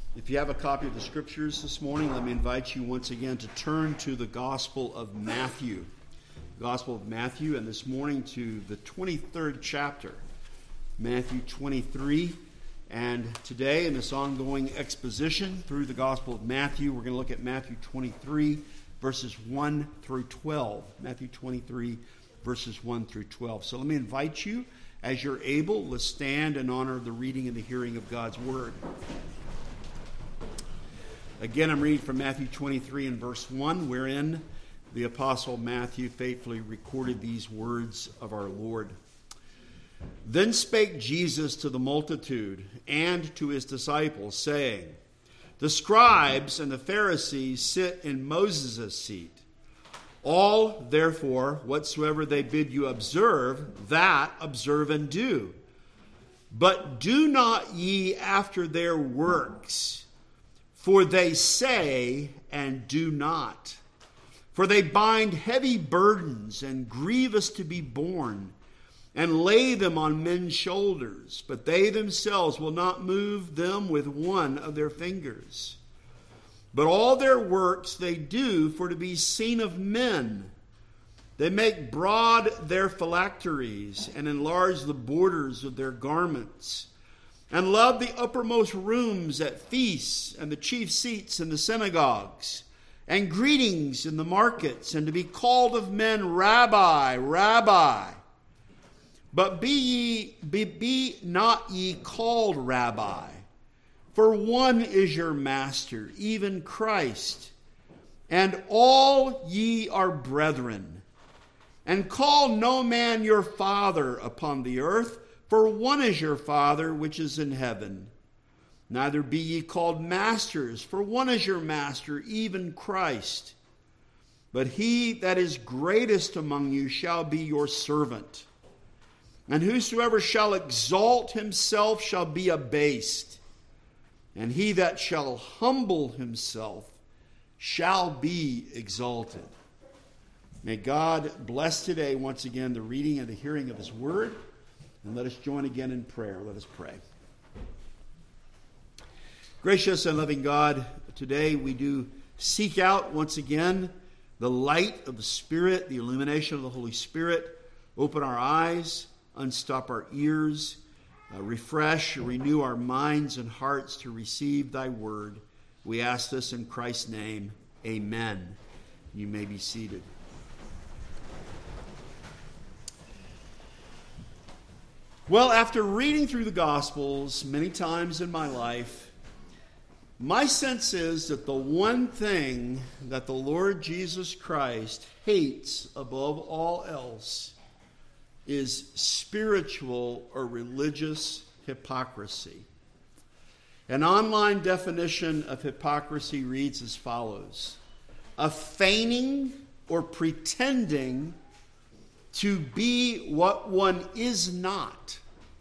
If you have a copy of the Scriptures this morning, let me invite you once again to turn to the Gospel of Matthew. The Gospel of Matthew, and this morning to the 23rd chapter, Matthew 23. And today, in this ongoing exposition through the Gospel of Matthew, we're going to look at Matthew 23, verses 1 through 12. Matthew 23, verses 1 through 12. So let me invite you, as you're able, let's stand in honor of the reading and the hearing of God's Word. Again, I'm reading from Matthew 23 and verse 1, wherein the Apostle Matthew faithfully recorded these words of our Lord. Then spake Jesus to the multitude and to his disciples, saying, The scribes and the Pharisees sit in Moses' seat. All, therefore, whatsoever they bid you observe, that observe and do. But do not ye after their works, for they say and do not. For they bind heavy burdens and grievous to be borne, and lay them on men's shoulders, but they themselves will not move them with one of their fingers. But all their works they do for to be seen of men. They make broad their phylacteries, and enlarge the borders of their garments, and love the uppermost rooms at feasts, and the chief seats in the synagogues, and greetings in the markets, and to be called of men, Rabbi, Rabbi. But be not ye called Rabbi, for one is your master, even Christ, and all ye are brethren. And call no man your father upon the earth, for one is your Father which is in heaven. Neither be ye called masters, for one is your master, even Christ. But he that is greatest among you shall be your servant. And whosoever shall exalt himself shall be abased, and he that shall humble himself shall be exalted. May God bless today once again the reading and the hearing of his word. And let us join again in prayer. Let us pray. Gracious and loving God, today we do seek out once again the light of the Spirit, the illumination of the Holy Spirit. Open our eyes, unstop our ears, refresh, renew our minds and hearts to receive thy word. We ask this in Christ's name. Amen. You may be seated. Well, after reading through the Gospels many times in my life, my sense is that the one thing that the Lord Jesus Christ hates above all else is spiritual or religious hypocrisy. An online definition of hypocrisy reads as follows: a feigning or pretending to be what one is not,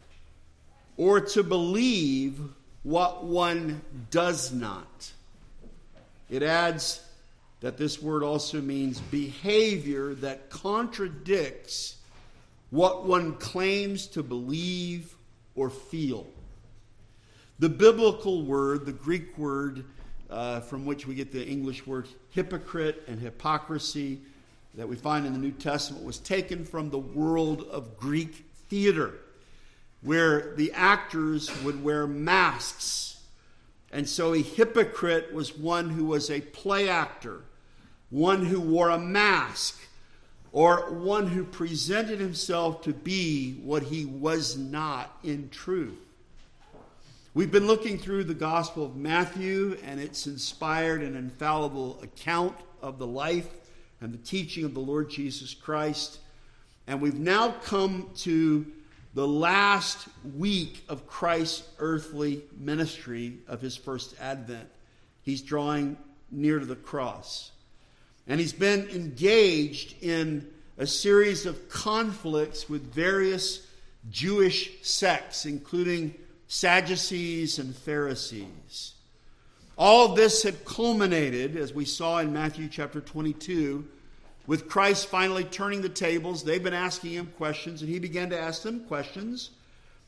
or to believe what one does not. It adds that this word also means behavior that contradicts what one claims to believe or feel. The biblical word, the Greek word from which we get the English word hypocrite and hypocrisy that we find in the New Testament, was taken from the world of Greek theater, where the actors would wear masks. And so a hypocrite was one who was a play actor, one who wore a mask, or one who presented himself to be what he was not in truth. We've been looking through the Gospel of Matthew and its inspired and infallible account of the life and the teaching of the Lord Jesus Christ. And we've now come to the last week of Christ's earthly ministry of his first advent. He's drawing near to the cross. And he's been engaged in a series of conflicts with various Jewish sects, including Sadducees and Pharisees. All of this had culminated, as we saw in Matthew chapter 22, with Christ finally turning the tables. They've been asking him questions, and he began to ask them questions.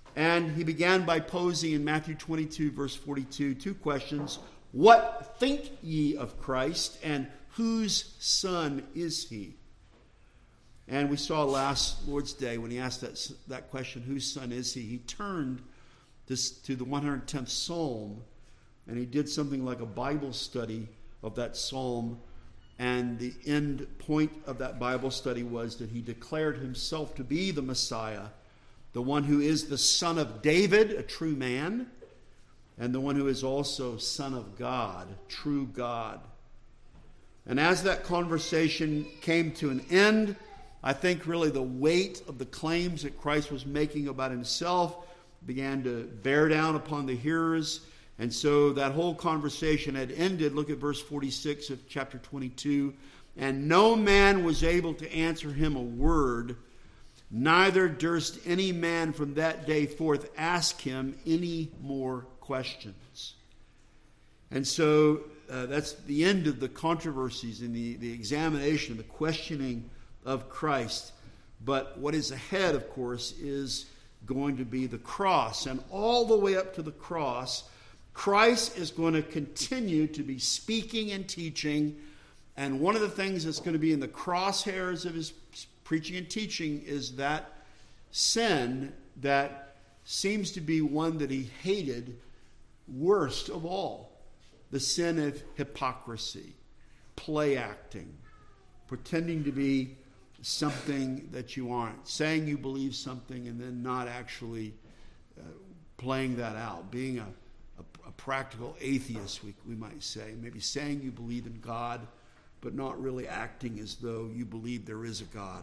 And he began by posing in Matthew 22, verse 42, two questions. What think ye of Christ, and whose son is he? And we saw last Lord's Day when he asked that question, whose son is he? He turned to the 110th Psalm, and he did something like a Bible study of that psalm. And the end point of that Bible study was that he declared himself to be the Messiah, the one who is the son of David, a true man, and the one who is also son of God, true God. And as that conversation came to an end, I think really the weight of the claims that Christ was making about himself began to bear down upon the hearers. And so that whole conversation had ended. Look at verse 46 of chapter 22. And no man was able to answer him a word, neither durst any man from that day forth ask him any more questions. And so that's the end of the controversies and the examination, the questioning of Christ. But what is ahead, of course, is going to be the cross. And all the way up to the cross, Christ is going to continue to be speaking and teaching. And one of the things that's going to be in the crosshairs of his preaching and teaching is that sin that seems to be one that he hated worst of all. The sin of hypocrisy, play acting, pretending to be something that you aren't, saying you believe something and then not actually playing that out, being a practical atheist, we might say, maybe saying you believe in God, but not really acting as though you believe there is a God.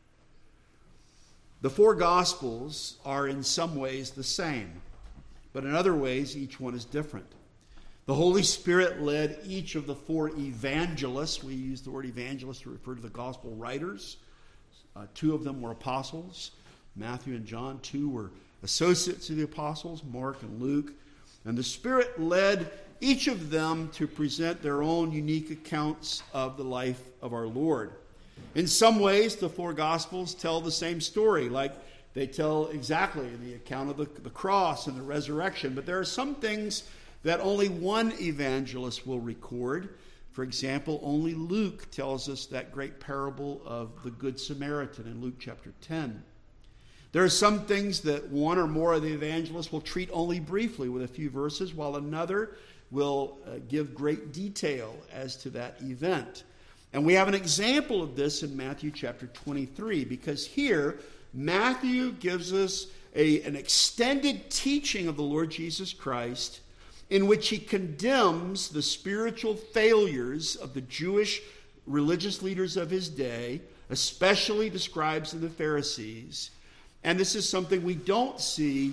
The four Gospels are in some ways the same, but in other ways each one is different. The Holy Spirit led each of the four evangelists. We use the word evangelist to refer to the Gospel writers. Two of them were apostles, Matthew and John. Two were associates of the apostles, Mark and Luke. And the Spirit led each of them to present their own unique accounts of the life of our Lord. In some ways, the four Gospels tell the same story, like they tell exactly the account of the cross and the resurrection. But there are some things that only one evangelist will record. For example, only Luke tells us that great parable of the Good Samaritan in Luke chapter 10. There are some things that one or more of the evangelists will treat only briefly with a few verses, while another will give great detail as to that event. And we have an example of this in Matthew chapter 23, because here Matthew gives us an extended teaching of the Lord Jesus Christ, in which he condemns the spiritual failures of the Jewish religious leaders of his day, especially the scribes and the Pharisees. And this is something we don't see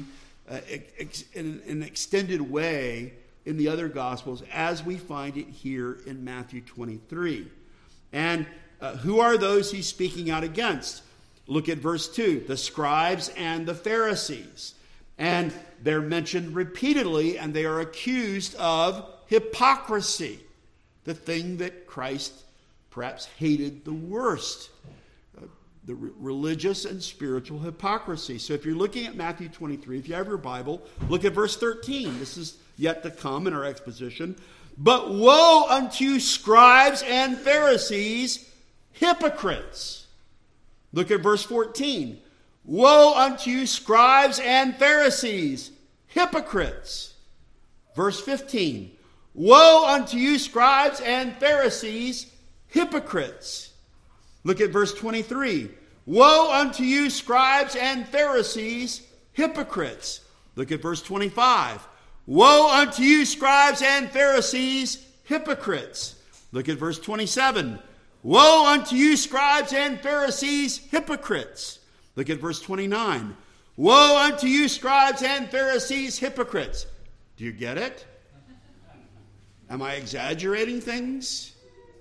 in an extended way in the other Gospels as we find it here in Matthew 23. And who are those he's speaking out against? Look at verse 2, the scribes and the Pharisees. And they're mentioned repeatedly, and they are accused of hypocrisy, the thing that Christ perhaps hated the worst, the religious and spiritual hypocrisy. So if you're looking at Matthew 23, if you have your Bible, look at verse 13. This is yet to come in our exposition. But woe unto you, scribes and Pharisees, hypocrites. Look at verse 14. Woe unto you, scribes and Pharisees, hypocrites. Verse 15. Woe unto you, scribes and Pharisees, hypocrites. Look at verse 23. Woe unto you, scribes and Pharisees, hypocrites. Look at verse 25. Woe unto you, scribes and Pharisees, hypocrites. Look at verse 27. Woe unto you, scribes and Pharisees, hypocrites. Look at verse 29. Woe unto you, scribes and Pharisees, hypocrites. Do you get it? Am I exaggerating things?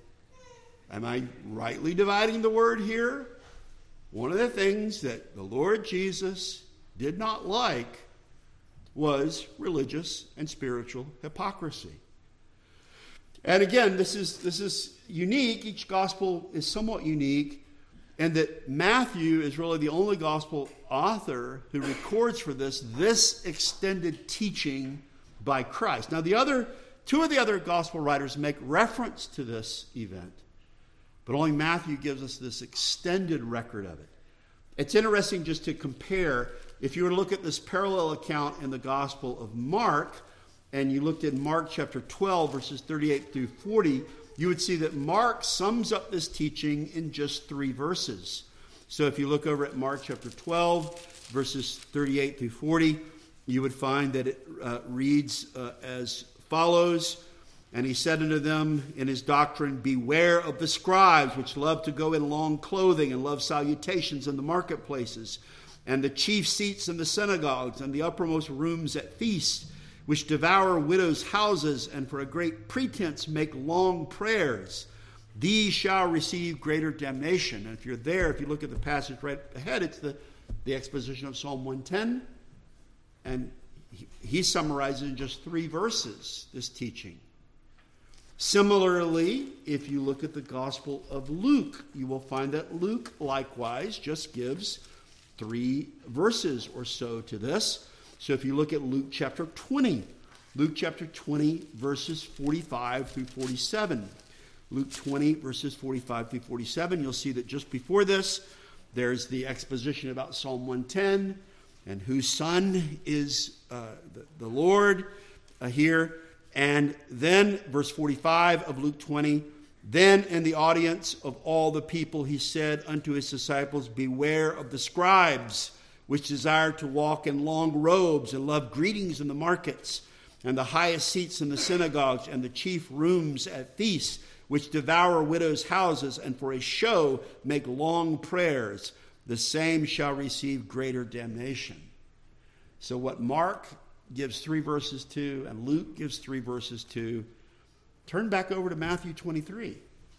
Am I rightly dividing the word here? One of the things that the Lord Jesus did not like was religious and spiritual hypocrisy. And again, this is unique. Each gospel is somewhat unique. and that Matthew is really the only gospel author who records for this extended teaching by Christ. Now, two of the other gospel writers make reference to this event, but only Matthew gives us this extended record of it. It's interesting just to compare. If you were to look at this parallel account in the Gospel of Mark, and you looked at Mark chapter 12, verses 38 through 40, you would see that Mark sums up this teaching in just 3 verses. So if you look over at Mark chapter 12, verses 38 through 40, you would find that it reads as follows. And he said unto them in his doctrine, beware of the scribes, which love to go in long clothing and love salutations in the marketplaces, and the chief seats in the synagogues, and the uppermost rooms at feasts, which devour widows' houses, and for a great pretense make long prayers. These shall receive greater damnation. And if you're there, if you look at the passage right ahead, it's the exposition of Psalm 110. And he summarizes in just 3 verses this teaching. Similarly, if you look at the Gospel of Luke, you will find that Luke likewise just gives 3 verses or so to this. So if you look at Luke chapter 20, verses 45 through 47. Luke 20, verses 45 through 47, you'll see that just before this, there's the exposition about Psalm 110 and whose son is the Lord here. And then, verse 45 of Luke 20, then in the audience of all the people he said unto his disciples, beware of the scribes, which desire to walk in long robes and love greetings in the markets, and the highest seats in the synagogues, and the chief rooms at feasts, which devour widows' houses, and for a show make long prayers. The same shall receive greater damnation. So what Mark gives 3 verses to, and Luke gives 3 verses to, turn back over to Matthew 23.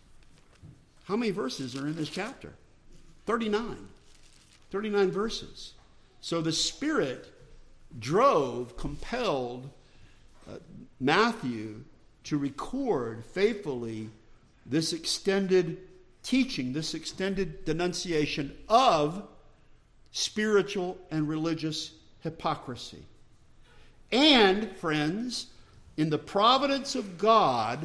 How many verses are in this chapter? 39. 39 verses. So the Spirit compelled Matthew to record faithfully this extended teaching, this extended denunciation of spiritual and religious hypocrisy. And, friends, in the providence of God,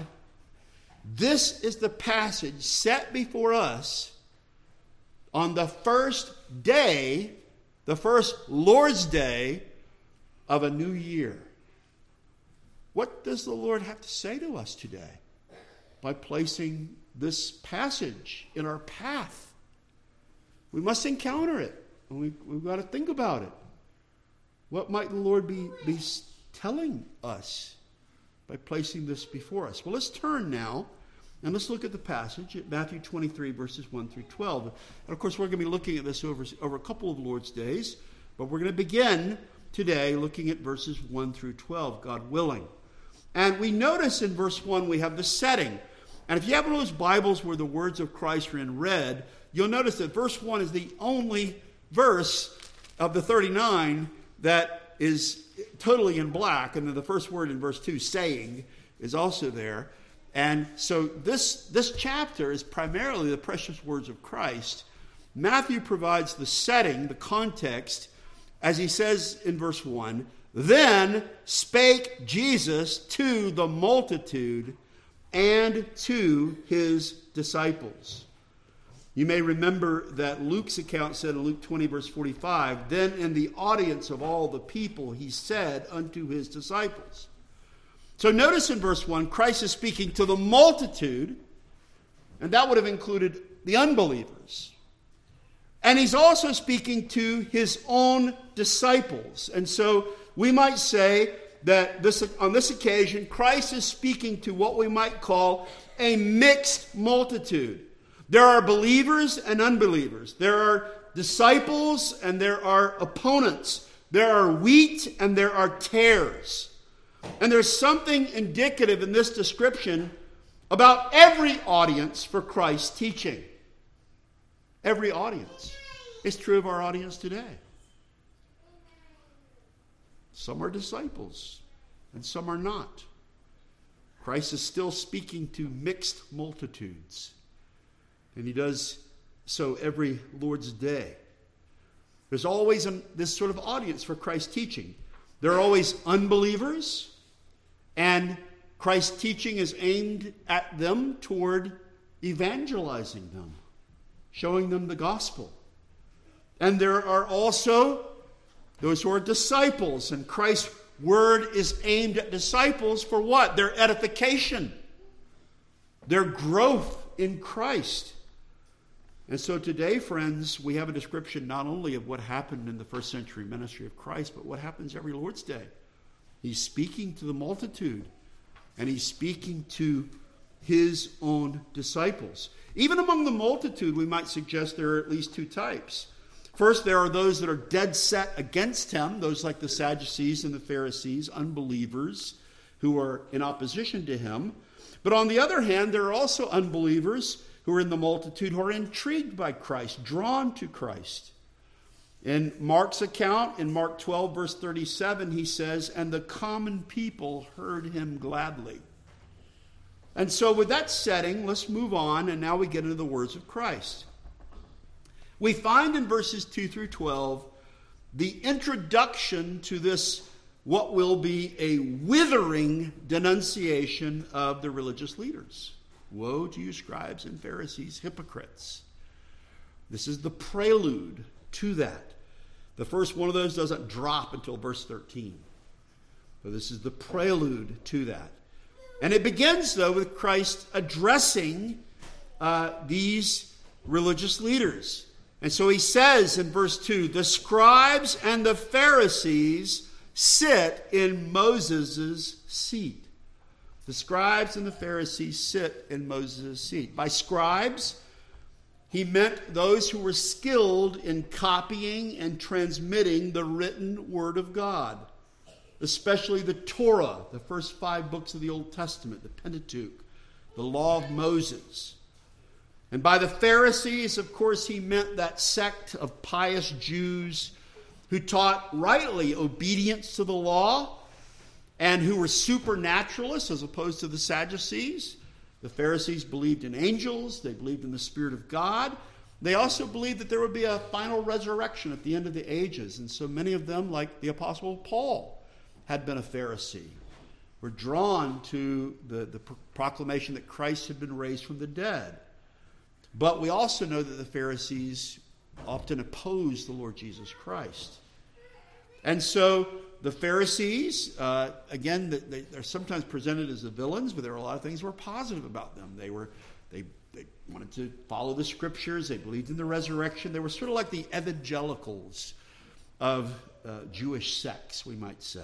this is the passage set before us on the first day, the first Lord's Day of a new year. What does the Lord have to say to us today by placing this passage in our path? We must encounter it, and we've got to think about it. What might the Lord be telling us by placing this before us? Well, let's turn now and let's look at the passage at Matthew 23, verses 1 through 12. And of course, we're going to be looking at this over a couple of Lord's days, but we're going to begin today looking at verses 1 through 12, God willing. And we notice in verse 1 we have the setting. And if you have one of those Bibles where the words of Christ are in red, you'll notice that verse 1 is the only verse of the 39 that is totally in black. And then the first word in verse 2, saying, is also there. And so this chapter is primarily the precious words of Christ. Matthew provides the setting, the context, as he says in verse 1, then spake Jesus to the multitude and to his disciples. You may remember that Luke's account said in Luke 20, verse 45, then in the audience of all the people he said unto his disciples. So notice in verse 1, Christ is speaking to the multitude, and that would have included the unbelievers. And he's also speaking to his own disciples. And so we might say that on this occasion, Christ is speaking to what we might call a mixed multitude. There are believers and unbelievers. There are disciples and there are opponents. There are wheat and there are tares. And there's something indicative in this description about every audience for Christ's teaching. Every audience. It's true of our audience today. Some are disciples and some are not. Christ is still speaking to mixed multitudes. And he does so every Lord's Day. There's always this sort of audience for Christ's teaching. There are always unbelievers, and Christ's teaching is aimed at them toward evangelizing them, showing them the gospel. And there are also those who are disciples, and Christ's word is aimed at disciples for what? Their edification, their growth in Christ. And so today, friends, we have a description not only of what happened in the first century ministry of Christ, but what happens every Lord's Day. He's speaking to the multitude, and he's speaking to his own disciples. Even among the multitude, we might suggest there are at least two types. First, there are those that are dead set against him, those like the Sadducees and the Pharisees, unbelievers who are in opposition to him. But on the other hand, there are also unbelievers who are in the multitude who are intrigued by Christ, drawn to Christ. In Mark's account, in Mark 12, verse 37, he says, "And the common people heard him gladly." And so with that setting, let's move on, and now we get into the words of Christ. We find in verses 2 through 12 the introduction to this, what will be a withering denunciation of the religious leaders. Woe to you, scribes and Pharisees, hypocrites. This is the prelude to that. The first one of those doesn't drop until verse 13. So this is the prelude to that. And it begins, though, with Christ addressing these religious leaders. And so he says in verse 2, "The scribes and the Pharisees sit in Moses' seat." The scribes and the Pharisees sit in Moses' seat. By scribes, he meant those who were skilled in copying and transmitting the written word of God, especially the Torah, the first 5 books of the Old Testament, the Pentateuch, the law of Moses. And by the Pharisees, of course, he meant that sect of pious Jews who taught rightly obedience to the law and who were supernaturalists as opposed to the Sadducees. The Pharisees believed in angels. They believed in the Spirit of God. They also believed that there would be a final resurrection at the end of the ages. And so many of them, like the Apostle Paul, had been a Pharisee, were drawn to the proclamation that Christ had been raised from the dead. But we also know that the Pharisees often opposed the Lord Jesus Christ. And so the Pharisees, again, they're sometimes presented as the villains, but there are a lot of things that were positive about them. They wanted to follow the Scriptures. They believed in the resurrection. They were sort of like the evangelicals of Jewish sects, we might say.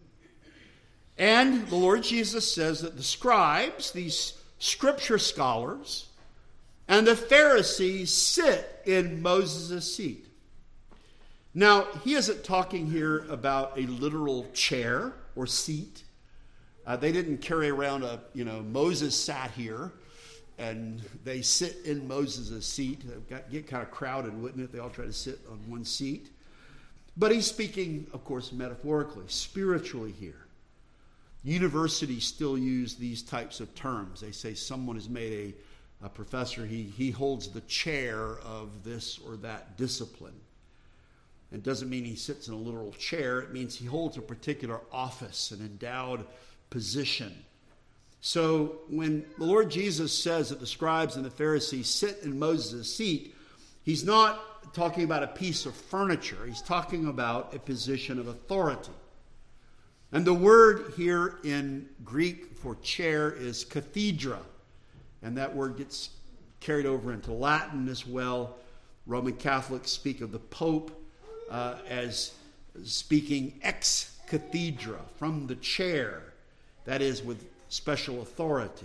And the Lord Jesus says that the scribes, these Scripture scholars, and the Pharisees sit in Moses' seat. Now, he isn't talking here about a literal chair or seat. They didn't carry around Moses sat here, and they sit in Moses' seat. It'd get kind of crowded, wouldn't it? They all try to sit on one seat. But he's speaking, of course, metaphorically, spiritually here. Universities still use these types of terms. They say someone has made a professor, he holds the chair of this or that discipline. It doesn't mean he sits in a literal chair. It means he holds a particular office, an endowed position. So when the Lord Jesus says that the scribes and the Pharisees sit in Moses' seat, he's not talking about a piece of furniture. He's talking about a position of authority. And the word here in Greek for chair is cathedra. And that word gets carried over into Latin as well. Roman Catholics speak of the Pope as speaking ex cathedra, from the chair, that is, with special authority.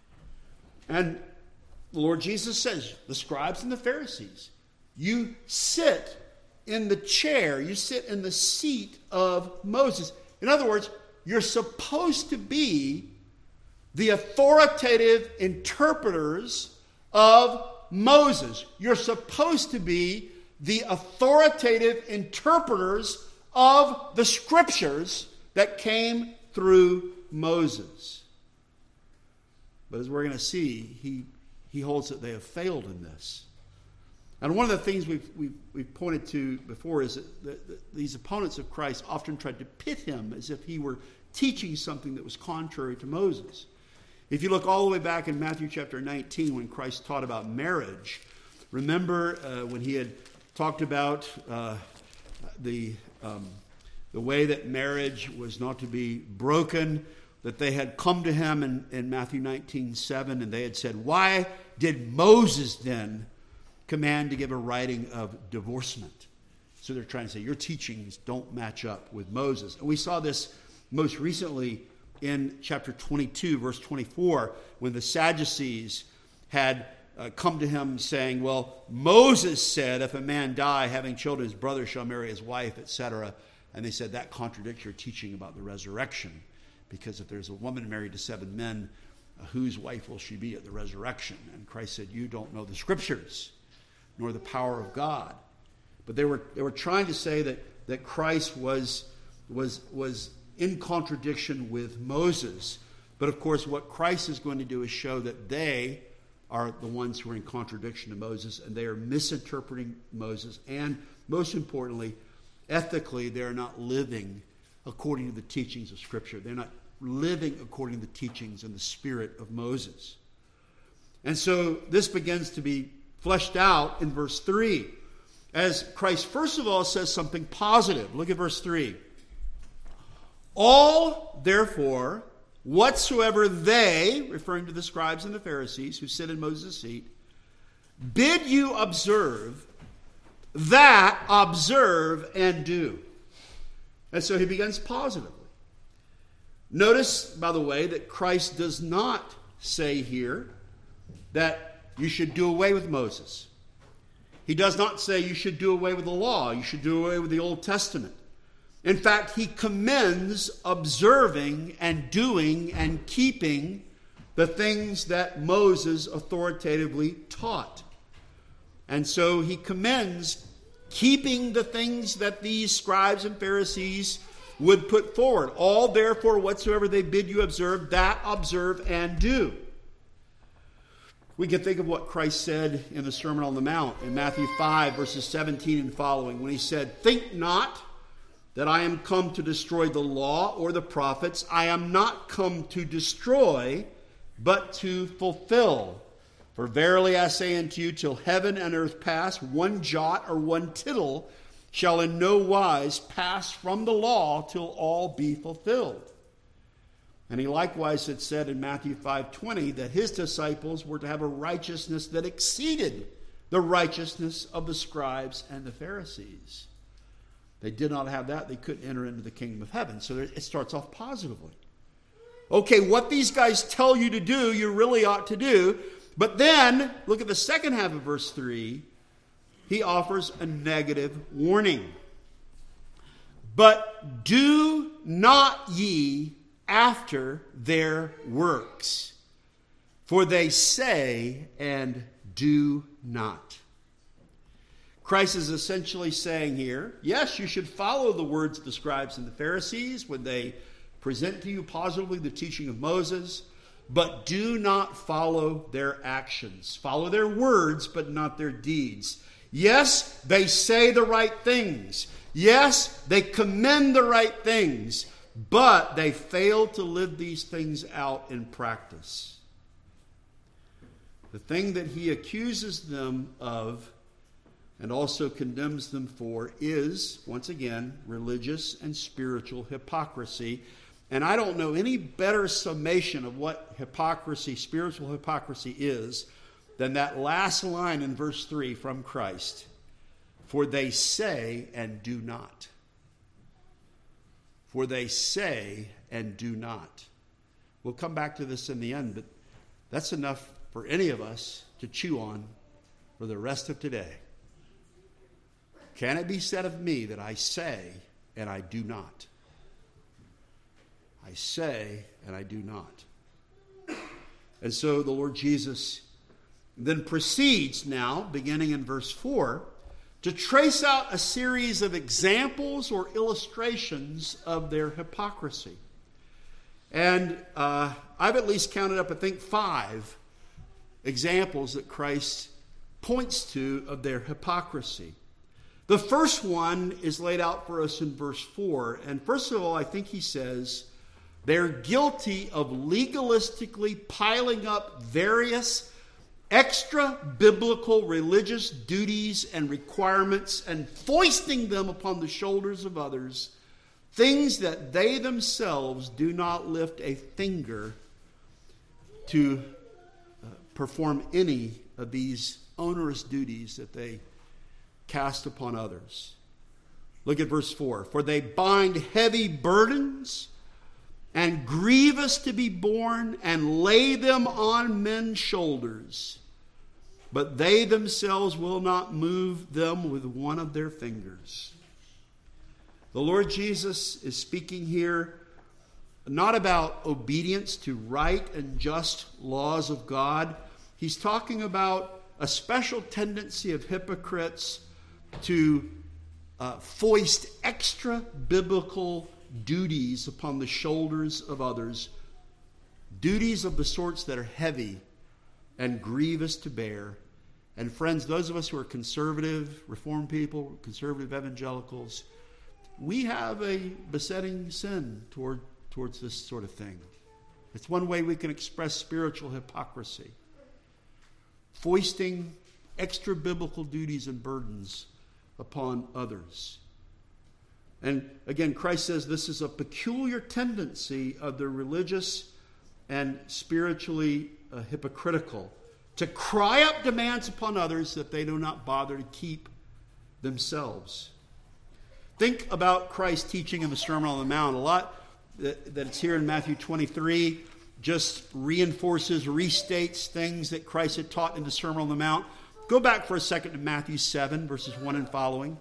And the Lord Jesus says, the scribes and the Pharisees, you sit in the chair, you sit in the seat of Moses. In other words, you're supposed to be the authoritative interpreters of Moses. You're supposed to be the authoritative interpreters of the Scriptures that came through Moses. But as we're going to see, he holds that they have failed in this. And one of the things we've pointed to before is that these opponents of Christ often tried to pit him as if he were teaching something that was contrary to Moses. If you look all the way back in Matthew chapter 19 when Christ taught about marriage, remember when he had talked about the way that marriage was not to be broken, that they had come to him in Matthew 19:7, and they had said, "Why did Moses then command to give a writing of divorcement?" So they're trying to say, your teachings don't match up with Moses. And we saw this most recently in chapter 22, verse 24, when the Sadducees had come to him saying, well, Moses said if a man die having children, his brother shall marry his wife, etc. And they said that contradicts your teaching about the resurrection, because if there's a woman married to 7 men, whose wife will she be at the resurrection? And Christ said, you don't know the scriptures, nor the power of God. But they were trying to say that Christ was in contradiction with Moses. But of course, what Christ is going to do is show that they are the ones who are in contradiction to Moses, and they are misinterpreting Moses. And most importantly, ethically, they are not living according to the teachings of Scripture. They're not living according to the teachings and the spirit of Moses. And so this begins to be fleshed out in verse 3, as Christ first of all says something positive. Look at verse 3. All, therefore, whatsoever they, referring to the scribes and the Pharisees who sit in Moses' seat, bid you observe, that observe and do. And so he begins positively. Notice, by the way, that Christ does not say here that you should do away with Moses. He does not say you should do away with the law. You should do away with the Old Testament. In fact, he commends observing and doing and keeping the things that Moses authoritatively taught. And so he commends keeping the things that these scribes and Pharisees would put forward. All, therefore, whatsoever they bid you observe, that observe and do. We can think of what Christ said in the Sermon on the Mount in Matthew 5, verses 17 and following, when he said, think not that I am come to destroy the law or the prophets. I am not come to destroy, but to fulfill. For verily I say unto you, till heaven and earth pass, one jot or one tittle shall in no wise pass from the law till all be fulfilled. And he likewise had said in Matthew 5:20 that his disciples were to have a righteousness that exceeded the righteousness of the scribes and the Pharisees. They did not have that. They couldn't enter into the kingdom of heaven. So it starts off positively. Okay, what these guys tell you to do, you really ought to do. But then, look at the second half of verse 3. He offers a negative warning. But do not ye after their works, for they say and do not. Christ is essentially saying here, yes, you should follow the words of the scribes and the Pharisees when they present to you positively the teaching of Moses, but do not follow their actions. Follow their words, but not their deeds. Yes, they say the right things. Yes, they commend the right things, but they fail to live these things out in practice. The thing that he accuses them of and also condemns them for is, once again, religious and spiritual hypocrisy. And I don't know any better summation of what hypocrisy, spiritual hypocrisy is, than that last line in verse 3 from Christ. For they say and do not. For they say and do not. We'll come back to this in the end, but that's enough for any of us to chew on for the rest of today. Can it be said of me that I say and I do not? I say and I do not. And so the Lord Jesus then proceeds now, beginning in verse 4, to trace out a series of examples or illustrations of their hypocrisy. And I've at least counted up, I think, 5 examples that Christ points to of their hypocrisy. The first one is laid out for us in verse 4. And first of all, I think he says they're guilty of legalistically piling up various extra biblical religious duties and requirements and foisting them upon the shoulders of others, things that they themselves do not lift a finger to perform any of these onerous duties that they cast upon others. Look at verse 4. For they bind heavy burdens and grievous to be borne, and lay them on men's shoulders, but they themselves will not move them with one of their fingers. The Lord Jesus is speaking here not about obedience to right and just laws of God. He's talking about a special tendency of hypocrites to foist extra biblical duties upon the shoulders of others, duties of the sorts that are heavy and grievous to bear. And friends, those of us who are conservative, Reformed people, conservative evangelicals, we have a besetting sin towards this sort of thing. It's one way we can express spiritual hypocrisy. Foisting extra biblical duties and burdens upon others. And again, Christ says this is a peculiar tendency of the religious and spiritually hypocritical, to cry up demands upon others that they do not bother to keep themselves. Think about Christ's teaching in the Sermon on the Mount. A lot that it's here in Matthew 23 just reinforces, restates things that Christ had taught in the Sermon on the Mount. Go back for a second to Matthew 7, verses 1 and following.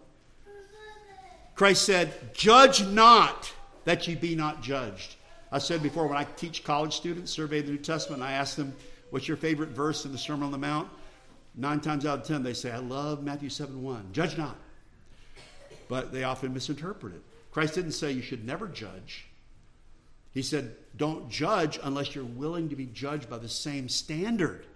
Christ said, "Judge not, that ye be not judged." I said before, when I teach college students, survey the New Testament, and I ask them, what's your favorite verse in the Sermon on the Mount? 9 times out of 10, they say, I love Matthew 7:1. Judge not. But they often misinterpret it. Christ didn't say you should never judge. He said, don't judge unless you're willing to be judged by the same standard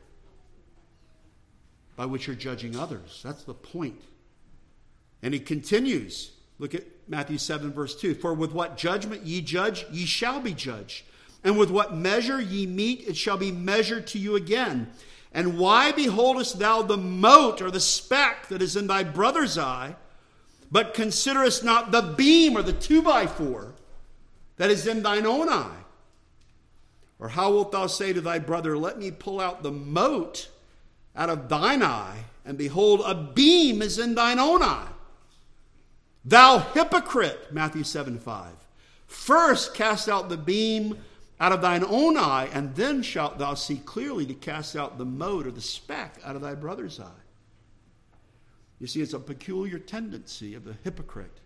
by which you're judging others. That's the point. And he continues. Look at Matthew 7, verse 2. For with what judgment ye judge, ye shall be judged. And with what measure ye mete, it shall be measured to you again. And why beholdest thou the mote or the speck that is in thy brother's eye, but considerest not the beam or the 2x4 that is in thine own eye? Or how wilt thou say to thy brother, let me pull out the mote out of thine eye, and behold, a beam is in thine own eye? Thou hypocrite, Matthew 7:5. First cast out the beam out of thine own eye, and then shalt thou see clearly to cast out the mote or the speck out of thy brother's eye. You see, it's a peculiar tendency of the hypocrite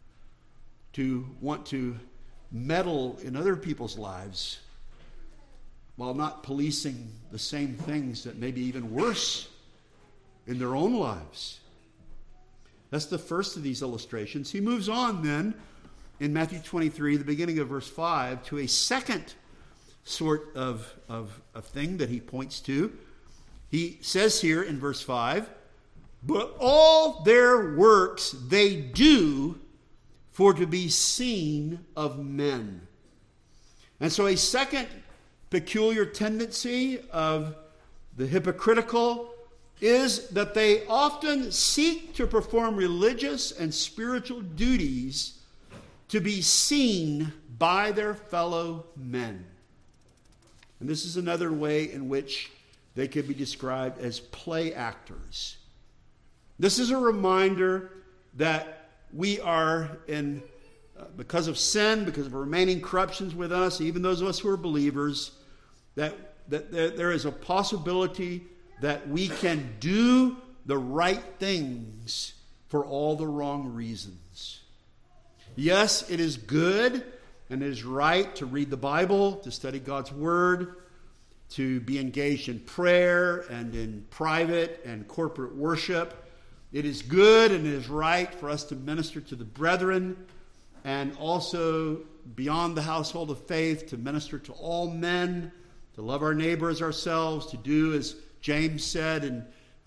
to want to meddle in other people's lives while not policing the same things that may be even worse in their own lives. That's the first of these illustrations. He moves on then in Matthew 23, the beginning of verse 5, to a second sort of thing that he points to. He says here in verse 5, but all their works they do for to be seen of men. And so a second peculiar tendency of the hypocritical is that they often seek to perform religious and spiritual duties to be seen by their fellow men. And this is another way in which they could be described as play actors. This is a reminder that we are because of sin, because of remaining corruptions with us, even those of us who are believers, that there is a possibility that we can do the right things for all the wrong reasons. Yes, it is good and it is right to read the Bible, to study God's Word, to be engaged in prayer and in private and corporate worship. It is good and it is right for us to minister to the brethren, and also beyond the household of faith to minister to all men, to love our neighbor as ourselves, to do as James said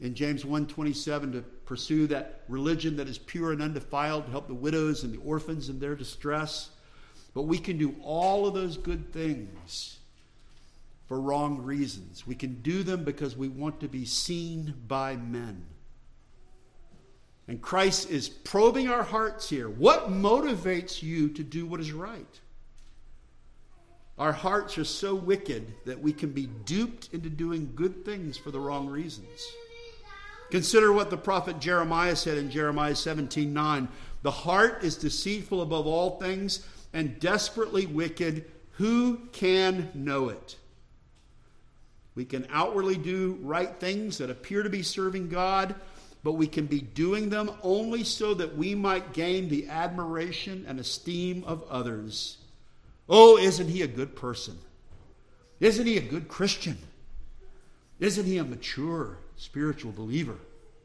in James 1:27 to pursue that religion that is pure and undefiled, to help the widows and the orphans in their distress. But we can do all of those good things for wrong reasons. We can do them because we want to be seen by men. And Christ is probing our hearts here. What motivates you to do what is right? Our hearts are so wicked that we can be duped into doing good things for the wrong reasons. Consider what the prophet Jeremiah said in Jeremiah 17:9. The heart is deceitful above all things and desperately wicked. Who can know it? We can outwardly do right things that appear to be serving God, but we can be doing them only so that we might gain the admiration and esteem of others. Oh, isn't he a good person? Isn't he a good Christian? Isn't he a mature spiritual believer?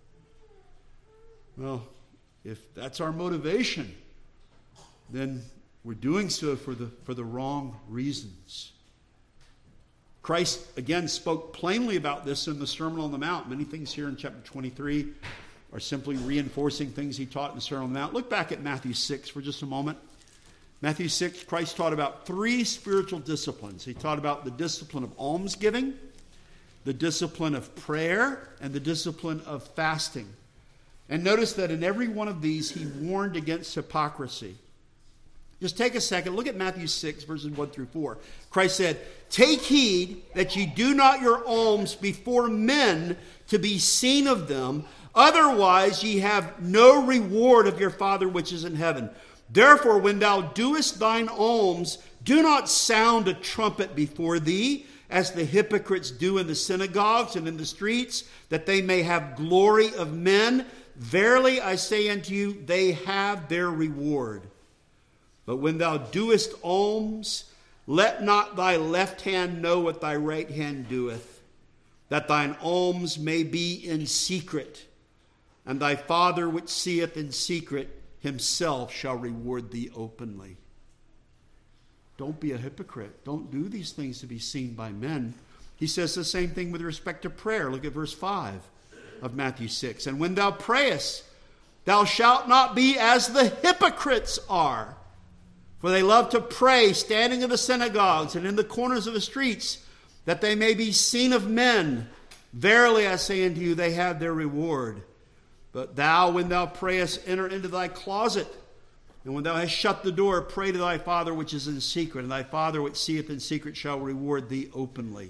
Well, if that's our motivation, then we're doing so for the wrong reasons. Christ, again, spoke plainly about this in the Sermon on the Mount. Many things here in chapter 23 are simply reinforcing things he taught in the Sermon on the Mount. Look back at Matthew 6 for just a moment. Matthew 6, Christ taught about 3 spiritual disciplines. He taught about the discipline of almsgiving, the discipline of prayer, and the discipline of fasting. And notice that in every one of these, he warned against hypocrisy. Just take a second. Look at Matthew 6, verses 1 through 4. Christ said, "Take heed that ye do not your alms before men to be seen of them. Otherwise ye have no reward of your Father which is in heaven. Therefore, when thou doest thine alms, do not sound a trumpet before thee, as the hypocrites do in the synagogues and in the streets, that they may have glory of men. Verily I say unto you, they have their reward. But when thou doest alms, let not thy left hand know what thy right hand doeth, that thine alms may be in secret. And thy Father which seeth in secret himself shall reward thee openly." Don't be a hypocrite. Don't do these things to be seen by men. He says the same thing with respect to prayer. Look at verse 5 of Matthew 6. "And when thou prayest, thou shalt not be as the hypocrites are. For they love to pray, standing in the synagogues and in the corners of the streets, that they may be seen of men. Verily I say unto you, they have their reward. But thou, when thou prayest, enter into thy closet. And when thou hast shut the door, pray to thy Father which is in secret. And thy Father which seeth in secret shall reward thee openly."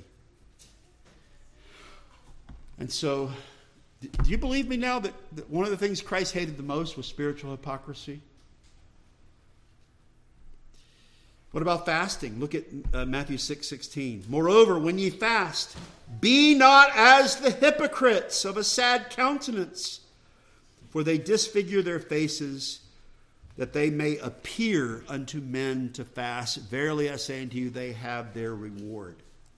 And so, do you believe me now that one of the things Christ hated the most was spiritual hypocrisy? What about fasting? Look at Matthew 6:16. "Moreover, when ye fast, be not as the hypocrites of a sad countenance, for they disfigure their faces, that they may appear unto men to fast. Verily I say unto you, they have their reward."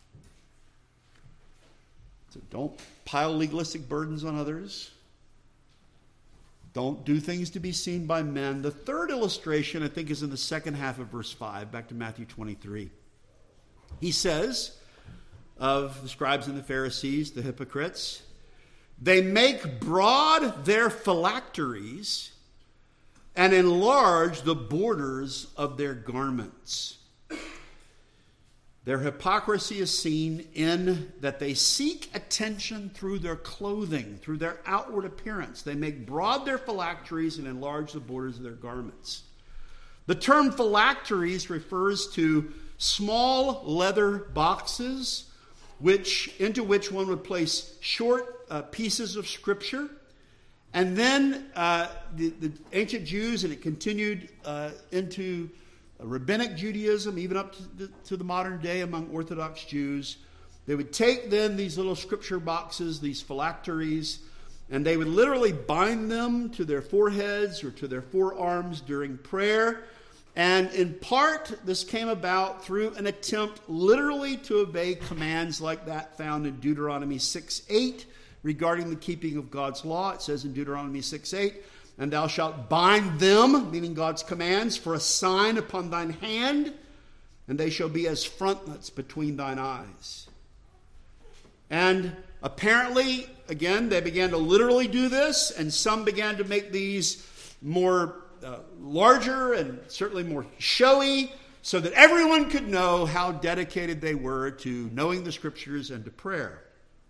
So don't pile legalistic burdens on others. Don't do things to be seen by men. The third illustration, I think, is in the second half of verse 5, back to Matthew 23. He says of the scribes and the Pharisees, the hypocrites, "They make broad their phylacteries and enlarge the borders of their garments." Their hypocrisy is seen in that they seek attention through their clothing, through their outward appearance. They make broad their phylacteries and enlarge the borders of their garments. The term phylacteries refers to small leather boxes into which one would place short pieces of Scripture. And then the ancient Jews, and it continued into Rabbinic Judaism, even up to the modern day among Orthodox Jews, they would take then these little Scripture boxes, these phylacteries, and they would literally bind them to their foreheads or to their forearms during prayer. And in part, this came about through an attempt literally to obey commands like that found in Deuteronomy 6:8 regarding the keeping of God's law. It says in Deuteronomy 6:8, "And thou shalt bind them," meaning God's commands, "for a sign upon thine hand, and they shall be as frontlets between thine eyes." And apparently, again, they began to literally do this, and some began to make these more larger and certainly more showy, so that everyone could know how dedicated they were to knowing the Scriptures and to prayer.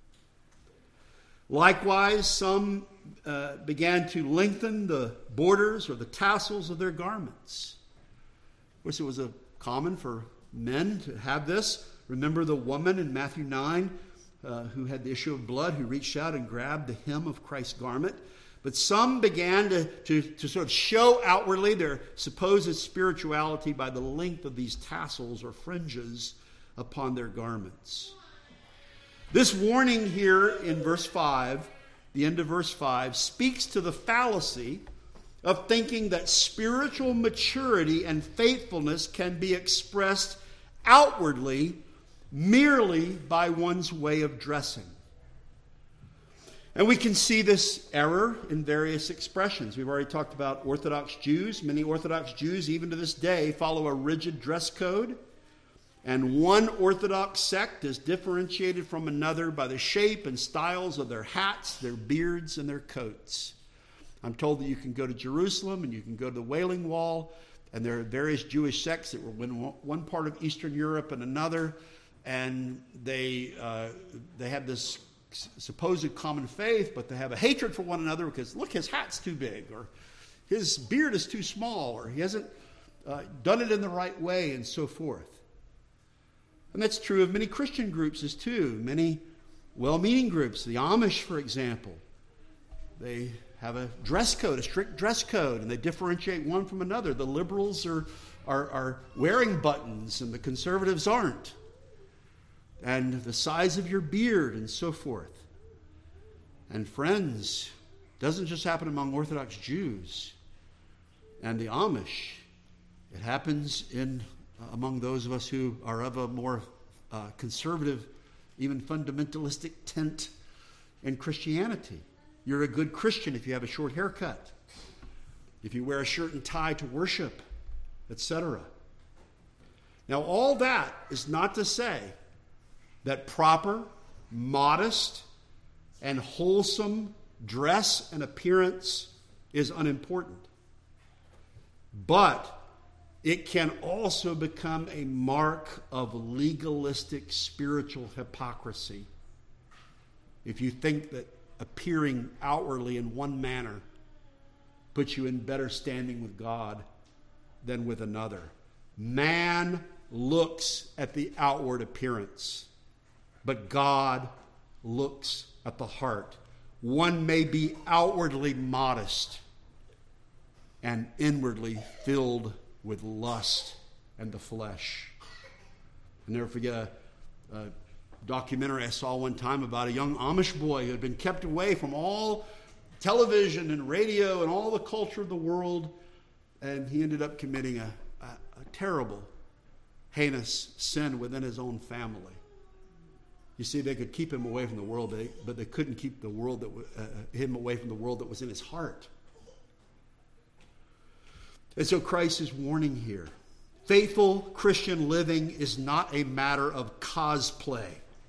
Likewise, some began to lengthen the borders or the tassels of their garments. Of course, it was common for men to have this. Remember the woman in Matthew 9 who had the issue of blood, who reached out and grabbed the hem of Christ's garment. But some began to sort of show outwardly their supposed spirituality by the length of these tassels or fringes upon their garments. This warning here in verse 5, the end of verse 5, speaks to the fallacy of thinking that spiritual maturity and faithfulness can be expressed outwardly merely by one's way of dressing. And we can see this error in various expressions. We've already talked about Orthodox Jews. Many Orthodox Jews, even to this day, follow a rigid dress code. And one Orthodox sect is differentiated from another by the shape and styles of their hats, their beards, and their coats. I'm told that you can go to Jerusalem and you can go to the Wailing Wall, and there are various Jewish sects that were in one part of Eastern Europe and another, and they have this supposed common faith, but they have a hatred for one another because, look, his hat's too big, or his beard is too small, or he hasn't done it in the right way, and so forth. And that's true of many Christian groups as too. Many well-meaning groups, the Amish, for example, they have a dress code, a strict dress code, and they differentiate one from another. The liberals are wearing buttons, and the conservatives aren't. And the size of your beard, and so forth. And friends, it doesn't just happen among Orthodox Jews and the Amish. It happens among those of us who are of a more conservative, even fundamentalistic tint in Christianity. You're a good Christian if you have a short haircut, if you wear a shirt and tie to worship, etc. Now, all that is not to say that proper, modest, and wholesome dress and appearance is unimportant. But it can also become a mark of legalistic spiritual hypocrisy if you think that appearing outwardly in one manner puts you in better standing with God than with another. Man looks at the outward appearance, but God looks at the heart. One may be outwardly modest and inwardly filled with lust and the flesh. I'll never forget a documentary I saw one time about a young Amish boy who had been kept away from all television and radio and all the culture of the world, and he ended up committing a terrible, heinous sin within his own family. You see, they could keep him away from the world, but they couldn't keep him away from the world that was in his heart. And so Christ is warning here. Faithful Christian living is not a matter of cosplay.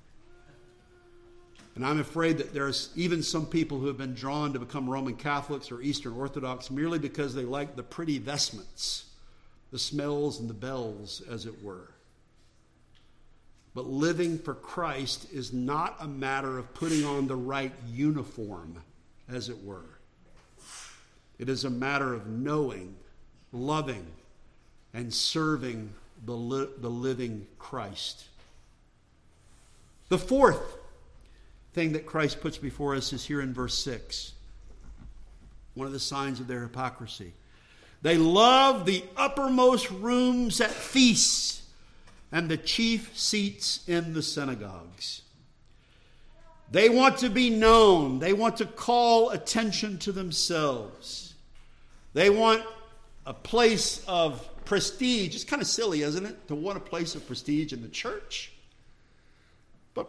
And I'm afraid that there's even some people who have been drawn to become Roman Catholics or Eastern Orthodox merely because they like the pretty vestments, the smells and the bells, as it were. But living for Christ is not a matter of putting on the right uniform, as it were. It is a matter of knowing, loving, and serving the living Christ. The fourth thing that Christ puts before us is here in verse 6. One of the signs of their hypocrisy. They love the uppermost rooms at feasts and the chief seats in the synagogues. They want to be known. They want to call attention to themselves. They want a place of prestige. It's kind of silly, isn't it, to want a place of prestige in the church? But,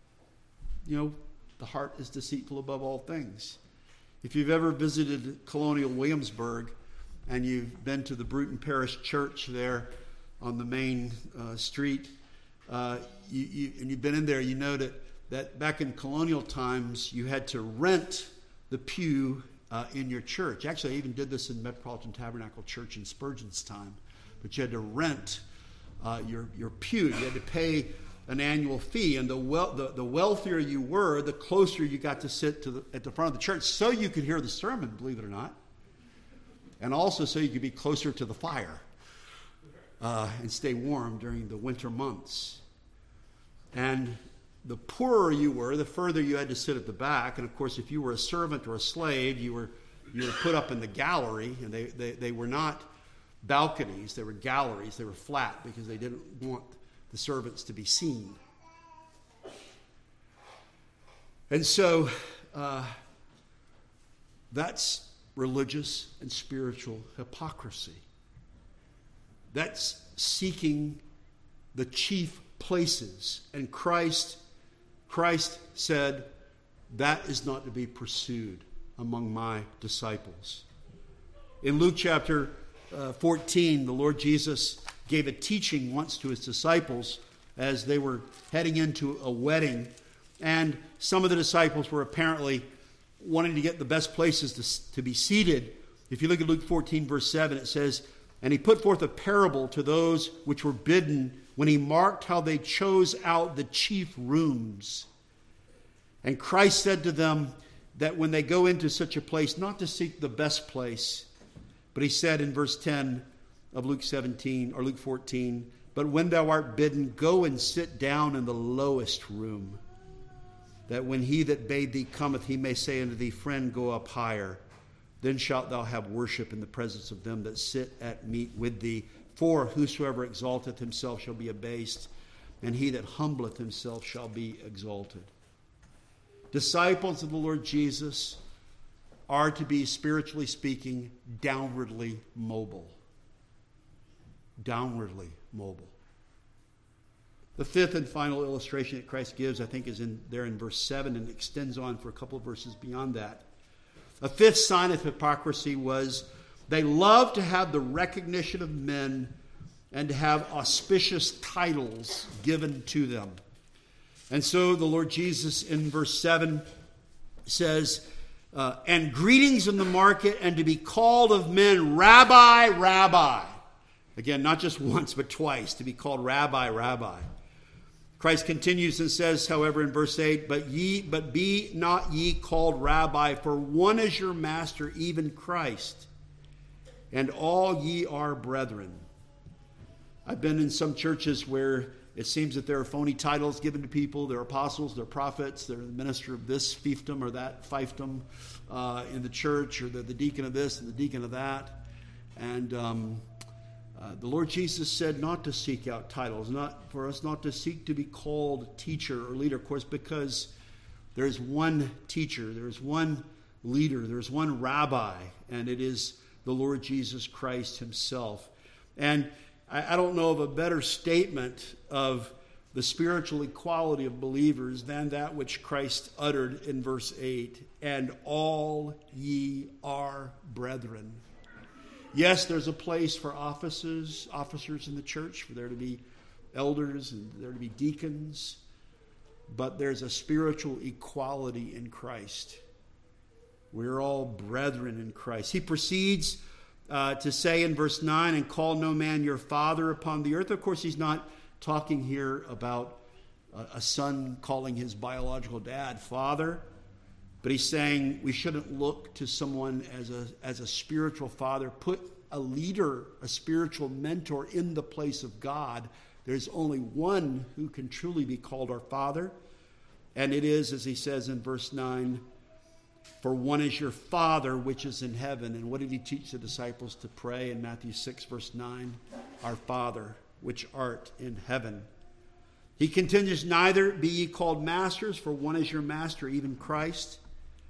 the heart is deceitful above all things. If you've ever visited Colonial Williamsburg and you've been to the Bruton Parish Church there on the main street, and you've been in there, you know that that back in colonial times, you had to rent the pew in your church. Actually, I even did this in Metropolitan Tabernacle Church in Spurgeon's time. But you had to rent your pew. You had to pay an annual fee. And the wealthier you were, the closer you got to sit at the front of the church so you could hear the sermon, believe it or not. And also so you could be closer to the fire and stay warm during the winter months. And the poorer you were, the further you had to sit at the back. And of course, if you were a servant or a slave, you were put up in the gallery. And they were not balconies, they were galleries. They were flat because they didn't want the servants to be seen. And so that's religious and spiritual hypocrisy. That's seeking the chief places. And Christ said, that is not to be pursued among my disciples. In Luke chapter 14, the Lord Jesus gave a teaching once to his disciples as they were heading into a wedding. And some of the disciples were apparently wanting to get the best places to be seated. If you look at Luke 14, verse 7, it says, "And he put forth a parable to those which were bidden when he marked how they chose out the chief rooms. And Christ said to them that when they go into such a place, not to seek the best place, but he said in verse 10 of Luke 17 or Luke 14, but when thou art bidden, go and sit down in the lowest room, that when he that bade thee cometh, he may say unto thee, Friend, go up higher. Then shalt thou have worship in the presence of them that sit at meat with thee. For whosoever exalteth himself shall be abased, and he that humbleth himself shall be exalted." Disciples of the Lord Jesus are to be, spiritually speaking, downwardly mobile. Downwardly mobile. The fifth and final illustration that Christ gives, I think, is in verse 7 and extends on for a couple of verses beyond that. A fifth sign of hypocrisy was they loved to have the recognition of men and to have auspicious titles given to them. And so the Lord Jesus in verse 7 says, and greetings in the market, and to be called of men, Rabbi, Rabbi. Again, not just once, but twice, to be called Rabbi, Rabbi. Christ continues and says, however, in verse 8, but be not ye called Rabbi, for one is your master, even Christ, and all ye are brethren. I've been in some churches where it seems that there are phony titles given to people. They're apostles, they're prophets, they're the minister of this fiefdom or that fiefdom in the church, or they're the deacon of this and the deacon of that. And the Lord Jesus said not to seek out titles, not for us not to seek to be called teacher or leader, of course, because there's one teacher, there's one leader, there's one rabbi, and it is the Lord Jesus Christ himself. And I don't know of a better statement of the spiritual equality of believers than that which Christ uttered in verse 8, and all ye are brethren. Yes, there's a place for officers in the church, for there to be elders and there to be deacons, but there's a spiritual equality in Christ. We're all brethren in Christ. He proceeds to say in verse 9, and call no man your father upon the earth. Of course, he's not talking here about a son calling his biological dad father, but he's saying we shouldn't look to someone as a spiritual father, put a leader, a spiritual mentor in the place of God. There's only one who can truly be called our Father, and it is, as he says in verse 9, for one is your Father which is in heaven. And what did he teach the disciples to pray in Matthew 6, verse 9? Our Father which art in heaven. He continues, neither be ye called masters, for one is your master, even Christ.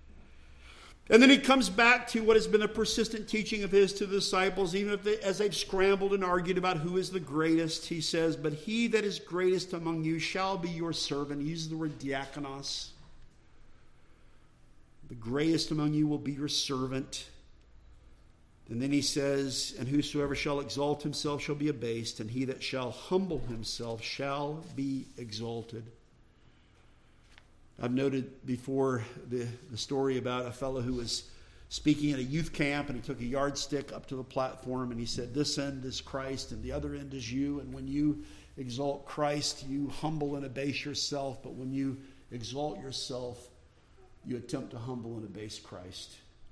And then he comes back to what has been a persistent teaching of his to the disciples, even as they've scrambled and argued about who is the greatest. He says, but he that is greatest among you shall be your servant. He uses the word diakonos. The greatest among you will be your servant. And then he says, and whosoever shall exalt himself shall be abased, and he that shall humble himself shall be exalted. I've noted before the story about a fellow who was speaking at a youth camp, and he took a yardstick up to the platform, and he said, this end is Christ and the other end is you, and when you exalt Christ, you humble and abase yourself, but when you exalt yourself, you attempt to humble and abase Christ.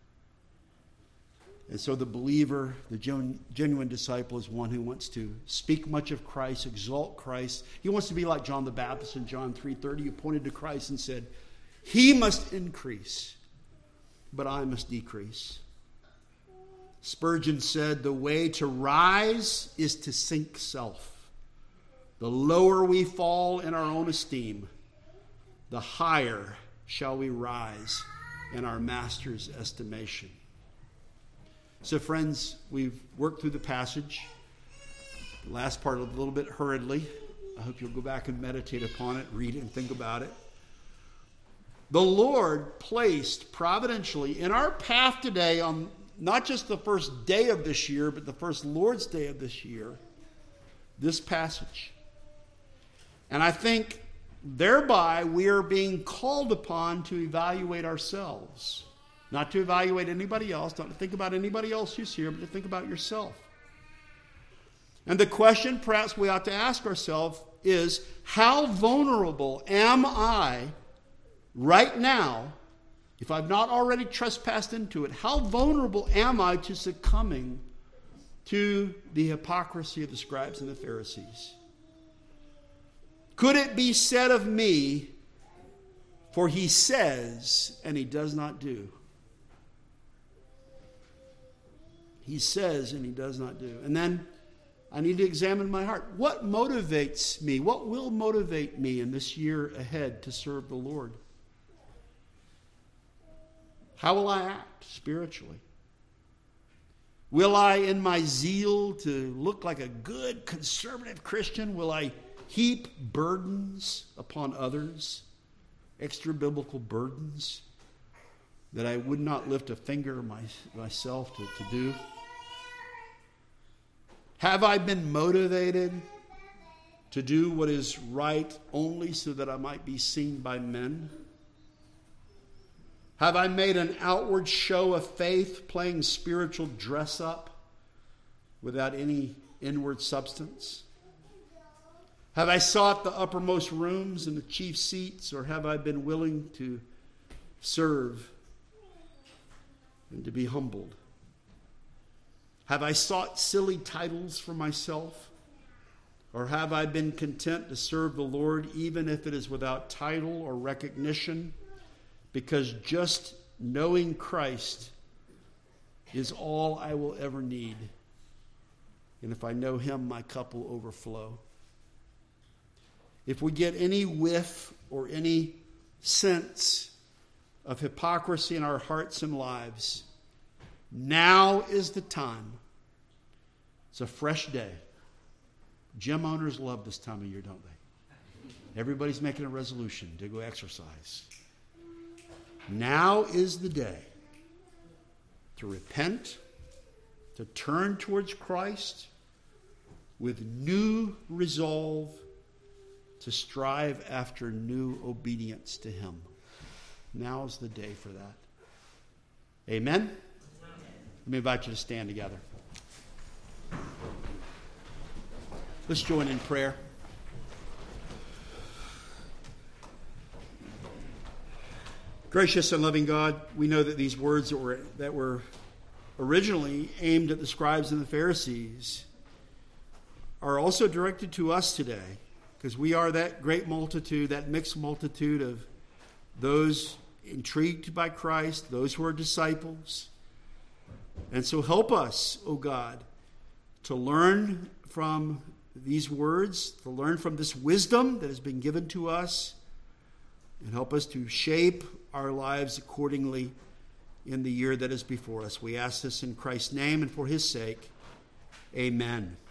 And so the believer, the genuine disciple, is one who wants to speak much of Christ, exalt Christ. He wants to be like John the Baptist in John 3:30, who pointed to Christ and said, he must increase, but I must decrease. Spurgeon said, the way to rise is to sink self. The lower we fall in our own esteem, the higher shall we rise in our Master's estimation. So friends, we've worked through the passage. The last part a little bit hurriedly. I hope you'll go back and meditate upon it, read it, and think about it. The Lord placed providentially in our path today, on not just the first day of this year, but the first Lord's Day of this year, this passage. And I think thereby we are being called upon to evaluate ourselves. Not to evaluate anybody else, not to think about anybody else who's here, but to think about yourself. And the question perhaps we ought to ask ourselves is, how vulnerable am I right now, if I've not already trespassed into it, how vulnerable am I to succumbing to the hypocrisy of the scribes and the Pharisees? Could it be said of me, for he says and he does not do? He says and he does not do. And then I need to examine my heart. What motivates me? What will motivate me in this year ahead to serve the Lord? How will I act spiritually? Will I, in my zeal to look like a good conservative Christian, will I heap burdens upon others, extra biblical burdens that I would not lift a finger myself to do? Have I been motivated to do what is right only so that I might be seen by men? Have I made an outward show of faith, playing spiritual dress up without any inward substance? Have I sought the uppermost rooms and the chief seats, or have I been willing to serve and to be humbled? Have I sought silly titles for myself, or have I been content to serve the Lord even if it is without title or recognition, because just knowing Christ is all I will ever need, and if I know him, my cup will overflow? If we get any whiff or any sense of hypocrisy in our hearts and lives, now is the time. It's a fresh day. Gym owners love this time of year, don't they? Everybody's making a resolution to go exercise. Now is the day to repent, to turn towards Christ with new resolve, to strive after new obedience to him. Now is the day for that. Amen? Let me invite you to stand together. Let's join in prayer. Gracious and loving God, we know that these words that were originally aimed at the scribes and the Pharisees are also directed to us today, because we are that great multitude, that mixed multitude of those intrigued by Christ, those who are disciples. And so help us, O God, to learn from these words, to learn from this wisdom that has been given to us, and help us to shape our lives accordingly in the year that is before us. We ask this in Christ's name and for his sake. Amen.